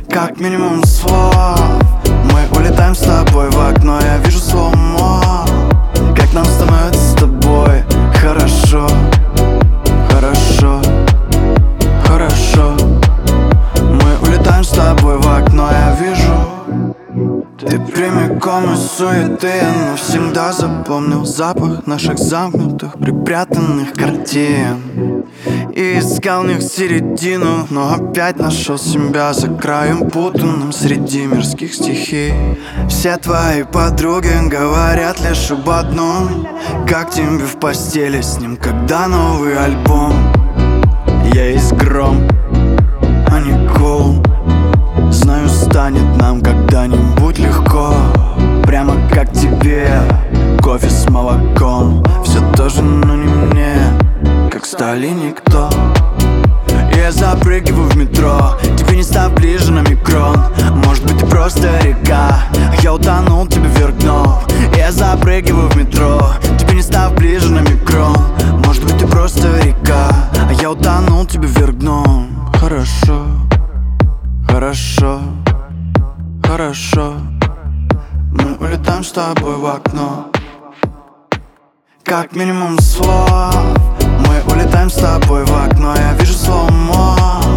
Как минимум слов. Мы улетаем с тобой в окно, я вижу слоумо. Как нам становится с тобой хорошо, хорошо, хорошо. Мы улетаем с тобой в окно, я вижу. Ты прямиком из суеты, я навсегда запомнил запах наших замкнутых, припрятанных картин и искал в них середину, но опять нашел себя за краем путанным среди мирских стихий. Все твои подруги говорят лишь об одном: как тебе в постели с ним, когда новый альбом. Я есть гром, а не гул. Знаю, станет нам когда-нибудь легко, прямо как тебе, кофе с молоком. Все тоже, но не мне, как стали никто. Я запрыгиваю в метро, тебе не став ближе на микрон. Может быть, ты просто река, а я утонул, тебя вверх дном. Я запрыгиваю в метро, тебе не став ближе на микрон. Может быть, ты просто река, а я утонул, тебя вверх дном. Хорошо, хорошо, хорошо. Мы улетаем с тобой в окно. Как минимум слов. Мы улетаем с тобой в окно, я вижу слоумо.